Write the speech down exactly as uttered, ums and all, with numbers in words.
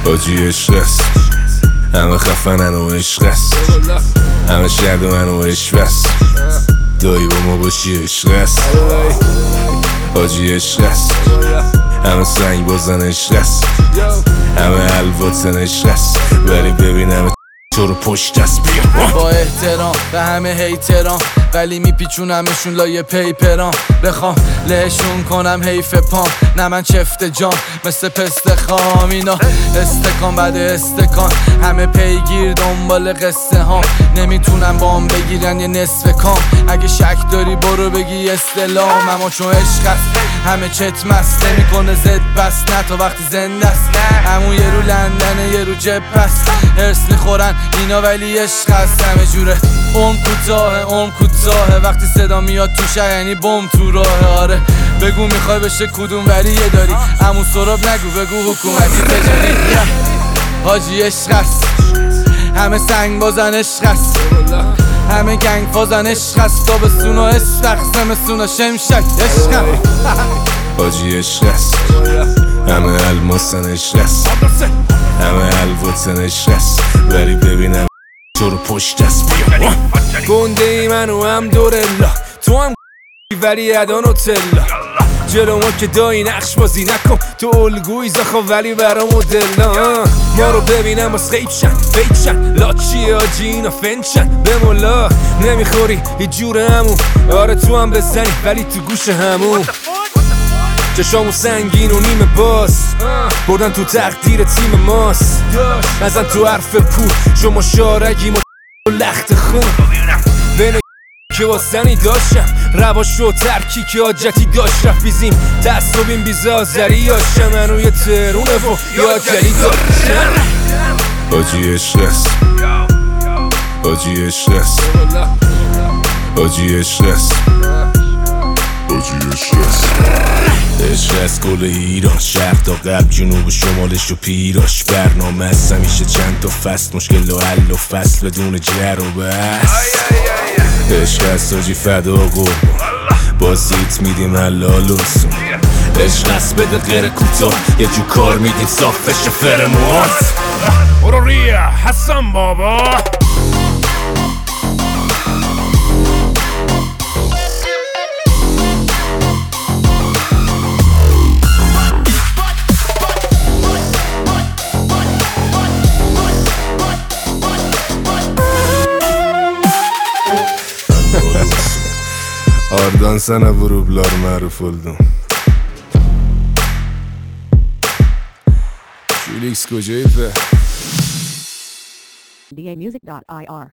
حاجی عشق است، همه خفنن و عشق است، همه شدومن و عشق است، دایی با ما باشی عشق است. حاجی عشق است، همه سنگ بازن عشق است، همه الواتن عشق است، ولی ببینم تو رو پشت دست بیا. با احترام به همه هیتران، ولی میپیچونمشون لایه پیپران. بخوام لهشون کنم حیف پام، نه من چفت جام مثل پست خام. اینا استکان بعد استکان، همه پیگیر دنبال قصه هام. نمیتونن بام بگیرن یه نصف کام. اگه شک داری برو بگی استلام. اما چون عشق است همه چت مست، نمیکنه زد بس نه تا وقتی زنده است. همون یه رو لندنه یه رو جب است، هرس میخورن اینا ولی عشق است. همه جوره عمر کوتاه عمر کوتاهه، وقتی صدا میاد تو شهر یعنی بم تو راه. آره بگو میخوای بشه کدوم ولیه داری، همون سراب نگو بگو حکومتی تجاری. حاجی عشق است، همه سنگ بازن عشق است، همه گنگ فازن عشق است. تابستون و استخ زمستون و شمشک عشق است. حاجی عشق است، همه الماسن عشق است، همه الواتن عشق است، ولی ببینم تو رو پشت دست بیا. گنده ای منو هم دورلا، تو هم ولی ادان و تلا. جلو ما که دایی نقش بازی نکن، تو الگوی زخوا ولی برا مدلا. ما رو ببینم باز خیب شن فیک شن، لاچی آجی اینا فنچن به مولا. نمیخوری یه جور همون، آره تو هم بزنی ولی تو گوش همون. چشامو سنگین و نیمه باز، بردن تو تقدیر تیم ماست. نزن تو حرف پول، شما شارگیم و لخت خون. بین که واسنی داشتم رواش و ترکی که آجتی داشت. رفت بیزیم تصابیم بیزازری یاشم، منو یه ترونه و یا جلی داشتم. حاجی عشق است، حاجی عشق است، حاجی عشق است، حاجی عشق است. عشق از کل ایران، شرق تا غرب جنوب شمالش و پیراش. برنامه است همیشه چند تا فصل، مشکل و حل و فصل بدون جر و بحث. عشق است حاجی فدا قربان، بازیت میدیم حلال و سون. عشق است بده غیر کوتاه، یه جو کار میدیم صاف بشه فرموات. برو ریا حسن بابا. Ardan sana vurublar maruf oldum. Felix kocayı fe d a music dot i r